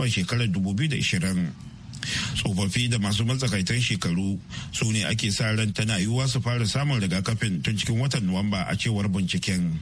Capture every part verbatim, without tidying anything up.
Nuwamba shekarar dubu biyu da ashirin. Tsofaffi da masu matsakaitan shekaru su ne ake sa ran tana yiwuwa su fara samun rigakafin tun cikin watan Nuwamba a cewar binciken.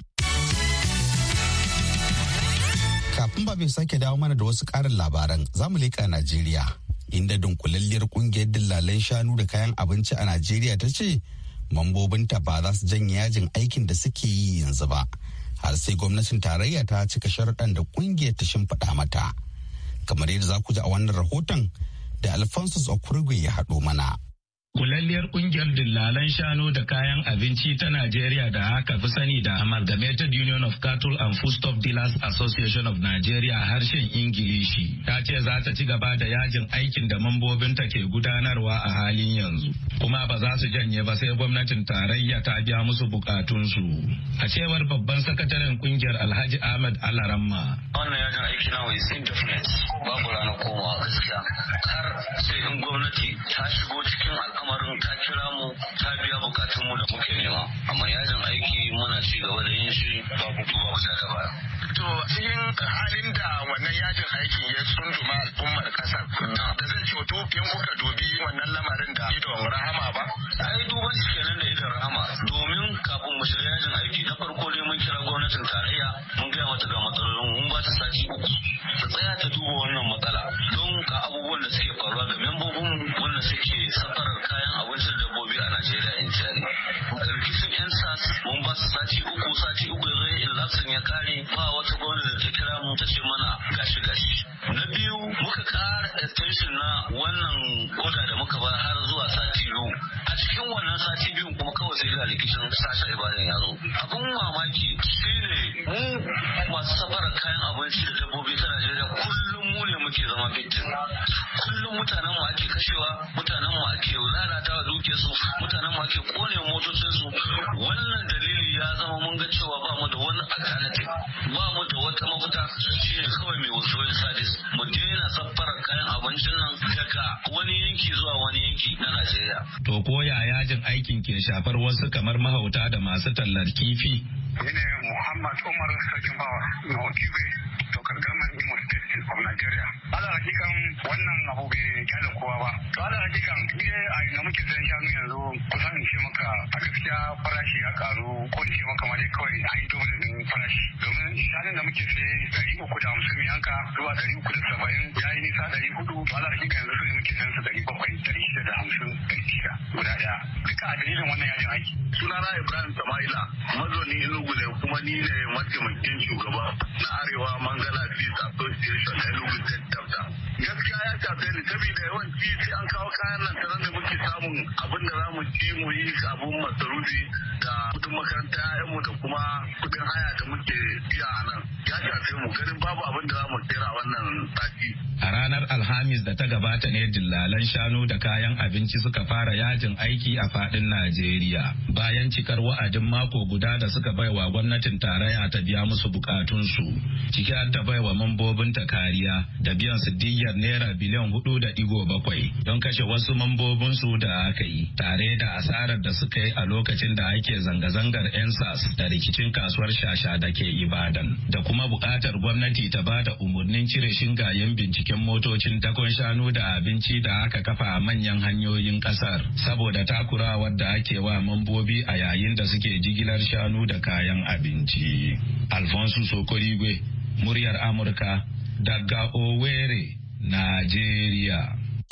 Kafin ba bai sake dawo mana da wasu ƙarin labaran, za mu leƙa Najeriya, inda dunkulalliyar ƙungiyar dillalan shanu da kayan abinci a Najeriya ta ce mambobinta ba za su janye yajin aikin da suke yi yanzu ba, har sai gwamnatin tarayya ta cika sharuɗan da ƙungiyar ta shimfiɗa mata. Kamar yadda za ku ji a wannan rahoton da Alphonsus Okurugwe ya haɗo mana. Kulalliyar kungiyar dillalan shanu da kayan abinci ta Najeriya da aka fi sani da Amalgamated Union of Cattle and Foodstuff Dealers Association of Nigeria harshen Ingilishi ta ce za ta ci gaba da yajin aikin da mambobinta ke gudanarwa a halin yanzu, kuma ba za su janye ba sai gwamnatin tarayya ta biya musu bukatunsu. A cewar babban sakataren kungiyar Alhaji Ahmed Alaramma, wannan yajin aiki na is indefinite, babu ranar komawa gaskiya har sai in gwamnati ta shigo cikin al'amarin ta kira mu ta biya bukatun mu da muke nema, amma yajin aiki muna ci gaba da yin shi babu babu da baya. To cikin halin da wannan yajin aikin ya tsunduma al'ummar kasar da zai ce to in kuka dubi wannan lamarin da idon rahama ba? Ai duban shi kenan da idon rahama, domin kafin mu shiga yajin aiki na farko dai mun kira gwamnatin tarayya mun gaya mata ga matsalolin, mun ba ta sati uku ta tsaya ta duba wannan matsala don ka abubuwan da suke faruwa ga membobin wanda suke safarar kayan abincin dabbobi a Najeriya in jari. Rikicin yan sas mun ba su sati uku sati uku ya zai ilapsin ya kare ba wata gwamnati da ta kira mu ta ce mana gashi gashi. Na biyu muka kara extension na wannan koda da muka ba har zuwa sati biyu. A cikin wannan sati biyu kuma kawai sai ga rikicin sashen ibadan ya zo. Abun mamaki shine mu masu safarar kayan abinci da dabbobi ta Najeriya kullum mu ne muke zama victim. Kullum mutanen mu ake kashewa, mutanen mu ake lalata wa duke su, mutanen mu ake kone motocin su. Wannan dalili ya zama mun ga cewa ba mu da wani alternative, ba mu da wata mafita, shine kawai mai withdrawing service. Mu daina safarar kayan abincin nan daga wani yanki zuwa wani yanki na Najeriya. To ko ya yajin aikin ke shafar wasu kamar mahauta da masu tallar kifi? Ni ne Muhammad Umar Sarkin Bawa na Okibe, Dokar Gaman Imo State of Nigeria. Ala hakikan wannan abu bai kyale kowa ba. To ala hakikan ide a ina muke sayan shanu yanzu kusan in ce maka a gaskiya farashi ya karu ko in ce maka ma dai kawai an yi dole din farashi. Domin shanun da muke saye dari uku da hamsin yanka zuwa dari uku da saba'in ya yi nisa dari hudu. To ala hakikan yanzu su ne muke sayan su dari bakwai dari shida da hamsin dari shida guda daya. Duka a dalilin wannan yajin aiki. Sunana Ibrahim Samaila, mazauni Enugu ne kuma ni ne mataimakin shugaba na Arewa Mangala Peace Association Enugu State Chapter. Gaskiya ya shafe ni saboda yawanci sai an kawo kayan nan ta da muke samun abin da za mu ci mu yi abun masarufi da kudin makaranta ƴaƴanmu da kuma kudin haya da muke biya a nan. Ya shafe mu ganin babu abin da za mu tsira a wannan sati. A ranar Alhamis da ta gabata ne dillalan shanu da kayan abinci suka fara yajin aiki a fadin Najeriya bayan cikar wa'adin mako guda da suka baiwa gwamnatin tarayya ta biya musu bukatunsu, ciki har ta baiwa mambobinta kariya da biyan su diyyar naira biliyan hudu da digo bakwai don kashe wasu mambobinsu da aka yi, tare da asarar da suka yi a lokacin da ake zanga-zangar N S A S da rikicin kasuwar shasha da ke Ibadan, da kuma bukatar gwamnati ta ba da umarnin cire shingayen binciken motocin dakon shanu da abinci da aka kafa a manyan hanyoyin kasar saboda takurawar da ake wa mambobi a yayin da suke jigilar shanu da kayan abinci. Alfonso Sokorigwe, muryar Amurka daga Owerri, Najeriya.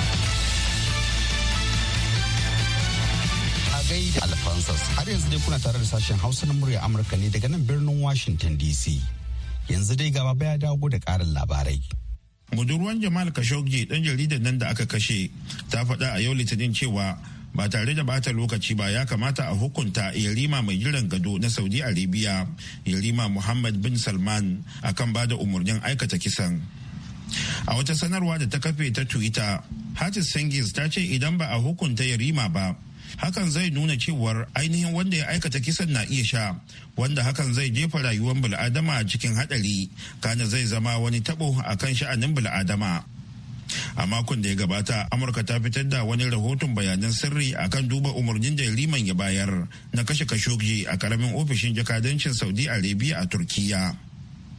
A gaida Alphonsus, har yanzu dai kuna tare da sashen Hausa na muryar Amurka ne daga nan birnin Washington D C. Yanzu dai gaba baya dawo da ƙarin labarai. Budurwan Jamal Khashoggi dan jaridar nan da aka kashe ta faɗa a yau Litinin cewa ba tare da bata lokaci ba ya kamata a hukunta yarima mai jiran gado na Saudi Arabia, yarima Muhammad bin Salman, akan bada umarnin aikata kisan. A wata sanarwa da ta kafe ta Twitter, Hatis Cengiz ta ce idan ba a hukunta yarima ba, hakan zai nuna cewar ainihin wanda ya aikata kisan na iya sha, wanda hakan zai jefa rayuwar bil'adama cikin hadari, kana zai zama wani tabo a kan sha'anin bil'adama. A makon da ya gabata, Amurka ta fitar da wani rahoton bayanan sirri akan duba umarnin da liman ya bayar na kashe Khashoggi a karamin ofishin jakadancin Saudi Arabia a Turkiya.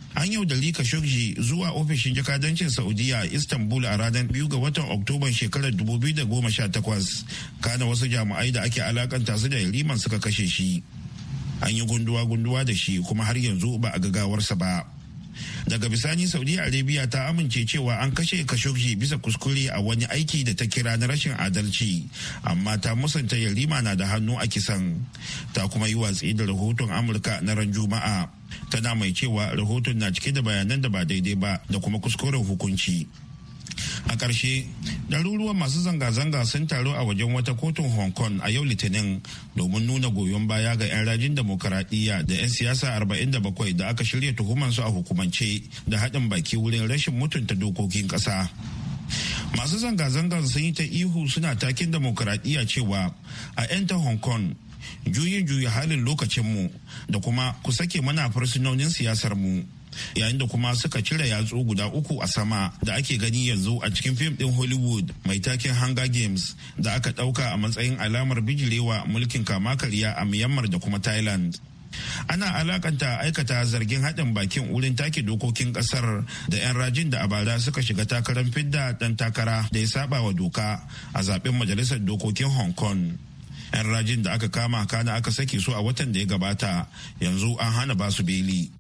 An yaudari Khashoggi zuwa ofishin jakadancin Saudiya a Istanbul a ranar biyu ga watan Oktoban shekarar dubu biyu da goma sha takwas. Kana wasu jami'ai da ake alakanta su da yariman suka kashe shi. An yi gunduwa-gunduwa da shi kuma har yanzu ba a gagawarsa ba. Daga bisani Saudi Arabia ta amince cewa an kashe Khashoggi bisa kuskure a wani aiki da ta kira na rashin adalci, amma ta musanta yarima na da hannu a kisan. Ta kuma yi watsi da rahoton Amurka na ran Juma'a. Tana mai cewa rahoton na cike da bayanan da ba daidai ba da kuma kuskuren hukunci. A ƙarshe, ɗaruruwan masu zanga-zanga sun taru a wajen wata kotun Hong Kong a yau Litinin domin nuna goyon baya ga 'yan rajin demokaradiyya da 'yan siyasa arba'in da bakwai da aka shirya tuhumansu a hukumance da haɗin baki wurin rashin mutunta dokokin ƙasa. Masu zanga-zangar sun yi ta ihu suna takin demokaradiyya cewa a 'yan ta Hong Kong juyin juya halin lokacinmu da kuma ku sake mana fursunonin siyasar mu. Yayin da kuma suka cire yatsu guda uku a sama da ake gani yanzu a cikin fim din Hollywood mai taken Hunger Games da aka dauka a matsayin alamar bijirewa mulkin kama karya a Myanmar da kuma Thailand. Ana alakanta aikata zargin haɗin bakin wurin take dokokin ƙasar da 'yan rajin da a bara suka shiga takarar fidda ɗan takara da ya saba wa doka a zaben majalisar dokokin Hong Kong. 'Yan rajin da aka kama kana aka sake su a watan da ya gabata yanzu an hana basu beli.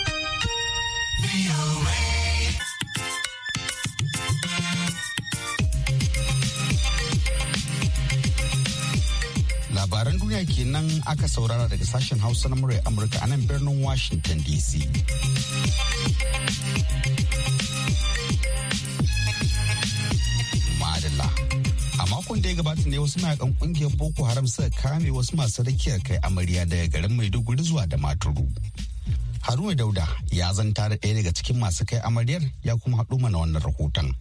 Labaran duniya kenan aka saurara daga sashen Hausa na muryar Amurka a nan birnin Washington D C. Madalla. A makon da ya gabata ne wasu mayakan kungiyar Boko Haram suka kame wasu masu rakiyar kai amarya daga garin Maiduguri zuwa da Maturu. Haruna Dauda ya zanta da ɗaya daga cikin masu kai amaryar ya kuma haɗu mana wannan rahoton.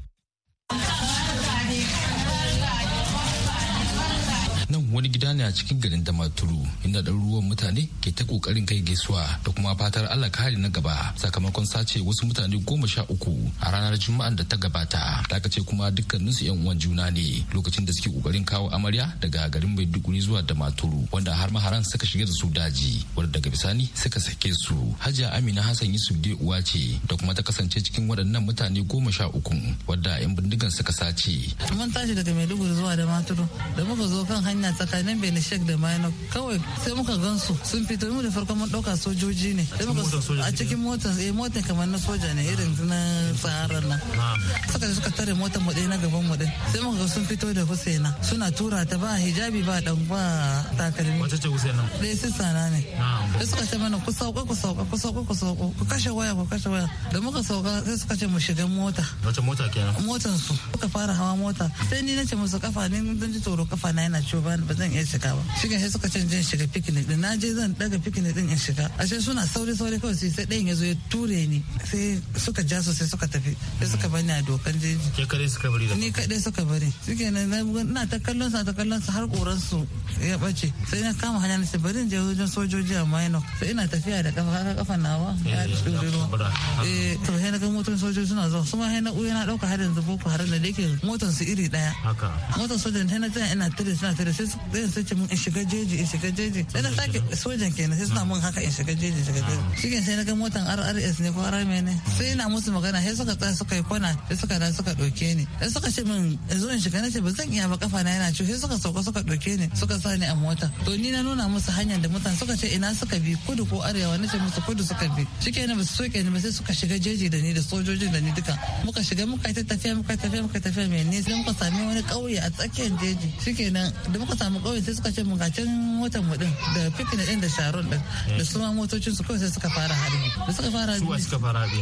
Nan wani gida ne a cikin garin Damaturu inda ɗaruruwan mutane ke ta ƙoƙarin kai gaisuwa da kuma fatar Allah kare na gaba sakamakon sace wasu mutane goma sha uku a ranar Juma'an da ta gabata. Da aka ce kuma dukkaninsu 'yan uwan juna ne lokacin da suke ƙoƙarin kawo amarya daga garin Maiduguri zuwa Damaturu wanda har maharan suka shiga da su daji wanda daga bisani suka sake su. Hajiya Amina Hassan Yusuf dai uwa ce da kuma ta kasance cikin waɗannan mutane goma sha uku wadda 'yan bindigan suka sace. Mun tashi daga Maiduguri zuwa Damaturu da muka zo kan hanya hanya tsakanin Benishek da Mainok kawai sai muka gansu sun fito mu da farko mun dauka sojoji ne a cikin motar eh motar kamar na soja ne irin na Sahara nan suka suka tare motar mu na gaban mu din sai muka ga sun fito da Husaina suna tura ta ba hijabi ba dan ba takalmi wace ce Husaina dai sai sana ne sai suka ce mana ku sauka ku sauka ku sauka ku sauka ku kashe waya ku kashe waya da muka sauka sai suka ce mu shiga mota wace mota kenan motar su suka fara hawa mota sai ni nace musu kafa ne dan ji tsoro kafa na yana ciwo ba ba zan iya shiga ba shiga sai suka ce jin shiga picnic din na je zan daga picnic din in shiga ashe suna sauri sauri kawai sai ɗayan ya zo ya ture ni sai suka ja su sai suka tafi sai suka bani a dokan jeji ke kare suka bari da ni kadai suka bari shike nan na ta kallon sa ta kallon sa har koran su ya bace sai na kama hanya na sai bari in je wajen sojoji a Mainok sai ina tafiya da kafa haka kafa nawa ya dure ruwa eh to sai na ga motar sojoji suna zuwa kuma sai na uya na dauka har yanzu boko haram da yake motar su iri daya haka motar sojan sai na tsaya ina tare suna tare sai sai ce mun in shiga jeji in shiga jeji sai na sake sojan kenan sai suna mun haka in shiga jeji shiga jeji shike sai na ga motar R R S ne ko R M ne sai ina musu magana sai suka tsaya suka yi kwana sai suka da suka dauke ni sai suka ce min yanzu in shiga nace ba zan iya ba kafa na yana ciwo sai suka sauka suka dauke ni suka sa ni a mota to ni na nuna musu hanyar da mutane suka ce ina suka bi kudu ko arewa nace musu kudu suka bi shike ne ba su soke ni ba sai suka shiga jeji da ni da sojojin da ni duka muka shiga muka ta tafiya muka tafiya muka tafiya mai ne sai muka sami wani kauye a tsakiyar jeji shikenan da muka samu kauye sai suka ce mu ga can motar mu din da picnic din da sharon din da su ma motocin su kawai sai suka fara harbi da suka fara harbi suka fara harbi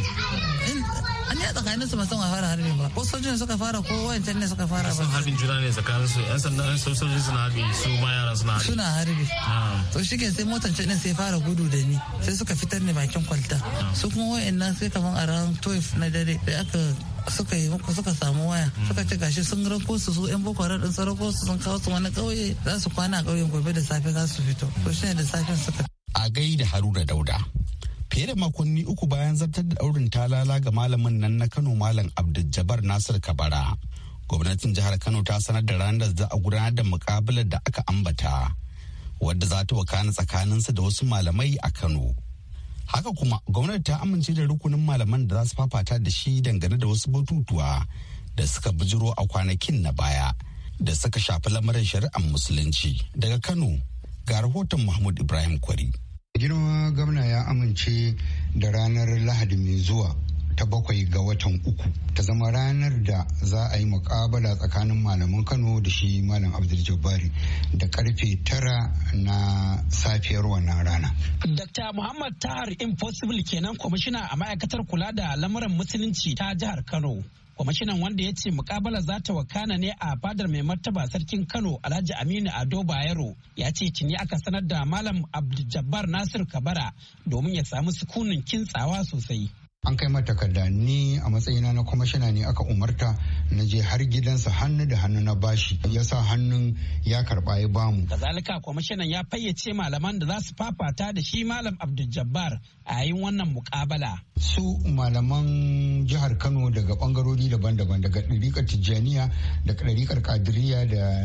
an yi tsakanin su musamman a fara harbi ba ko sojojin suka fara ko wayancan ne suka fara ba sun harbin juna ne tsakanin su yan sandan sojojin suna harbi su ma yaran suna harbi suna harbi to shike sai motar can din sai fara gudu da ni sai suka fitar ni bakin kwalta su kuma wayannan sai kaman a ran twelve na dare sai aka suka yi muku suka samu waya suka ce gashi sun rako su su yan boko haram din sarako su sun kawo su wani kauye za su kwana a kauyen gobe da safe za su fito to shine da safen suka a gaida Haruna Dauda fiye da makonni uku bayan zartar da daurin talala ga malamin nan na Kano Malam Abdul Nasir Kabara gwamnatin jihar Kano ta sanar da ranar da za a gudanar da mukabalar da aka ambata wadda za ta wakana tsakaninsa da wasu malamai a Kano Haka kuma gwamnati ta amince da rukunin malaman da za su fafata da shi dangane da wasu batutuwa da suka bijiro a kwanakin na baya da suka shafi lamarin shari'ar musulunci. Daga Kano ga rahoton Mahmud Ibrahim Kwari. Girma gwamna ya amince da ranar Lahadi mai zuwa ta bakwai ga watan uku ta zama ranar da za a yi mukabala tsakanin malaman Kano da shi Malam Abdul Jabbari da karfe tara na safiyar wannan rana. Dakta Muhammad Tahar Impossible kenan kwamishina a ma'aikatar kula da lamuran musulunci ta jihar Kano. Kwamishinan wanda ya ce mukabala za ta wakana ne a fadar mai martaba sarkin Kano Alhaji Aminu Ado Bayero ya ce tuni aka sanar da Malam Abdul Jabbar Nasir Kabara domin ya samu sukunin kintsawa sosai. An kai mata takarda ni a matsayina na kwamishina ne aka umarta na je har gidansa hannu da hannu na bashi ya sa hannun ya karba ya bamu. Kazalika kwamishinan ya fayyace malaman da za su fafata da shi Malam Abdul Jabbar a yayin wannan mukabala. Su malaman jihar Kano daga bangarori daban-daban daga ɗariƙar Tijjaniya da ɗariƙar Kadiriya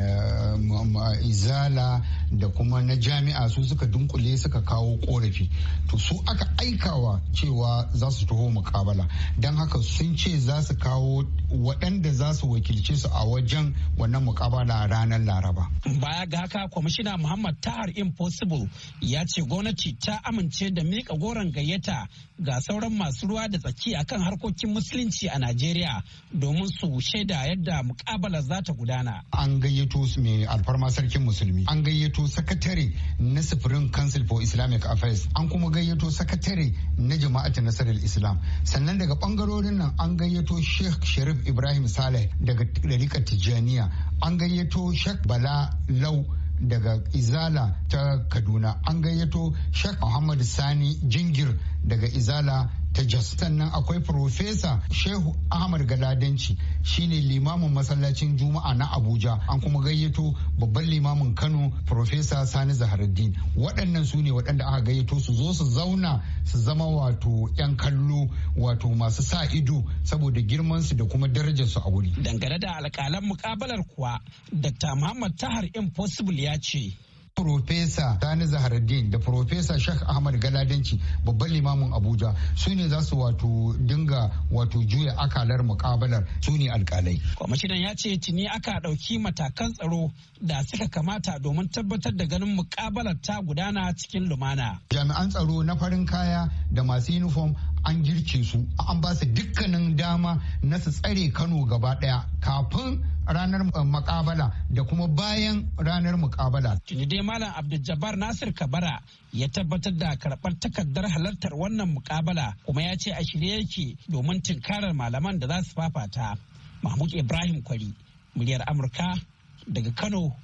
da Izala da kuma na jami'a su suka dunkule suka kawo korafi. To su aka aikawa cewa za su taho mukabala don haka sun ce za su kawo waɗanda za su wakilce su a wajen wannan mukabala a ranar Laraba. Baya ga haka kwamishina Muhammad Tahar Impossible ya ce gwamnati ta amince da miƙa goron gayyata ga sauran masu ruwa da tsaki akan harkokin musulunci a Najeriya domin su shaida yadda mukabala za ta gudana. An gayyato su mai alfarma sarkin musulmi, an gayyato sakatare na Supreme Council for Islamic Affairs, an kuma gayyato sakatare na Jama'at Nasarar Islam. Sannan daga bangarorin nan an gayyato Sheikh Sharif Ibrahim Saleh daga ɗariƙar Tijjaniya, an gayyato Sheikh Bala Lau daga Izala ta Kaduna, an gayyato Sheikh Muhammad Sani Jingir daga Izala ta Jos. Sannan akwai Profesa Shehu Ahmad Galadanci shine limamin masallacin Juma'a na Abuja, an kuma gayyato babban limamin Kano Profesa Sani Zaharuddin. Waɗannan su ne waɗanda aka gayyato su zo su zauna su zama wato 'yan kallo wato masu sa ido saboda girmansu da kuma darajarsu a wuri. Dangane da alƙalan mukabalar kuwa, Dakta Muhammad Tahar Impossible ya ce. Profesa Sani Zaharuddin da Profesa Sheikh Ahmad Galadanci babban limamin Abuja su ne za su wato dinga wato juya akalar mukabalar, su ne alkalai. Kwamishinan ya ce tuni aka ɗauki matakan tsaro da suka kamata domin tabbatar da ganin mukabalar ta gudana cikin lumana. Jami'an tsaro na farin kaya da masu uniform an girke su, an ba su dukkanin dama na su tsare Kano gaba ɗaya kafin ranar mukabala da kuma bayan ranar mukabala. Tuni dai Malam Abdul Jabbar Nasir Kabara ya tabbatar da karɓar takardar halartar wannan mukabala kuma ya ce a shirye yake domin tunkarar malaman da za su fafata. Mahmud Ibrahim Kwari, muryar Amurka daga Kano,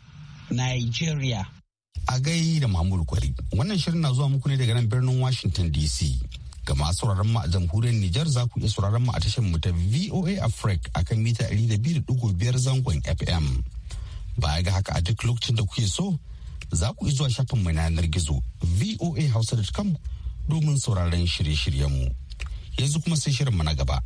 Nigeria. A gai da Mahmud Kwari, wannan shirin na zuwa muku ne daga nan birnin Washington D C. Ga masu sauraron mu a jamhuriyar Nijar za ku iya sauraron mu a tashar mu ta V O A Africa akan mita ɗari da biyu da ɗigo biyar zangon F M. Baya ga haka a duk lokacin da kuke so za ku iya zuwa shafin mu na yanar gizo v o a hausa dot com domin sauraron shirye-shiryen mu. Yanzu kuma sai shirin mu na gaba.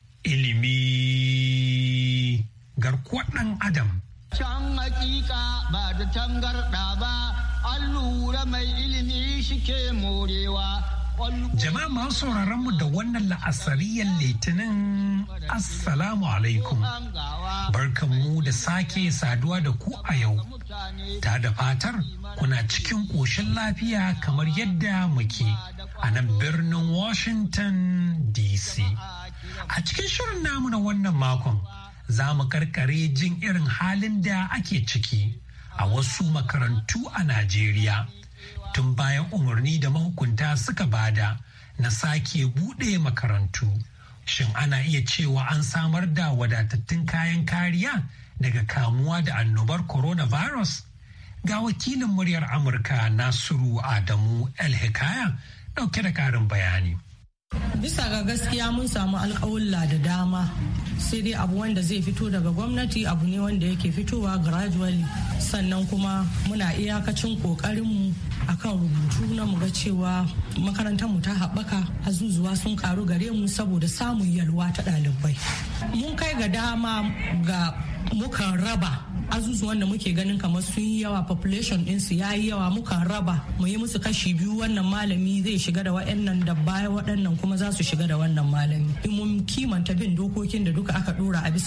Ilimi garkuwar ɗan Adam. Can hakika ba da tangarɗa ba, an lura mai ilimi shike morewa. Jama'a masu sauraron mu da wannan la'asariyar litinin Assalamu alaikum. Barkanmu da sake saduwa da ku a yau. Ta da fatar kuna cikin ƙoshin lafiya kamar yadda muke a nan birnin Washington D C. A cikin shirin namu na wannan makon za mu karkare jin irin halin da ake ciki a wasu makarantu a Najeriya. Tun bayan umarni da mahukunta suka bada na sake buɗe makarantu. Shin ana iya cewa an samar da wadatattun kayan kariya daga kamuwa da annobar coronavirus? Ga wakilin muryar Amurka Nasiru Adamu El Hikaya ɗauke da ƙarin bayani. Bisa ga gaskiya mun samu alƙawulla da dama, sai dai abu wanda zai fito daga gwamnati abu ne wanda yake fitowa gradually, sannan kuma muna iyakacin ƙoƙarinmu akan rubutu na muga cewa makarantar mu ta haɓaka, azuzuwa sun karu gare mu saboda samun yalwa ta ɗalibai. Mun kai ga dama ga mukan raba azuzuwan da muke ganin kamar sun yi yawa population ɗinsu ya yi yawa muka raba mu yi musu kashi biyu, wannan malami zai shiga da waɗannan da baya waɗannan kuma za su shiga da wannan malami. In mun kimanta bin dokokin da duka aka ɗora a bisa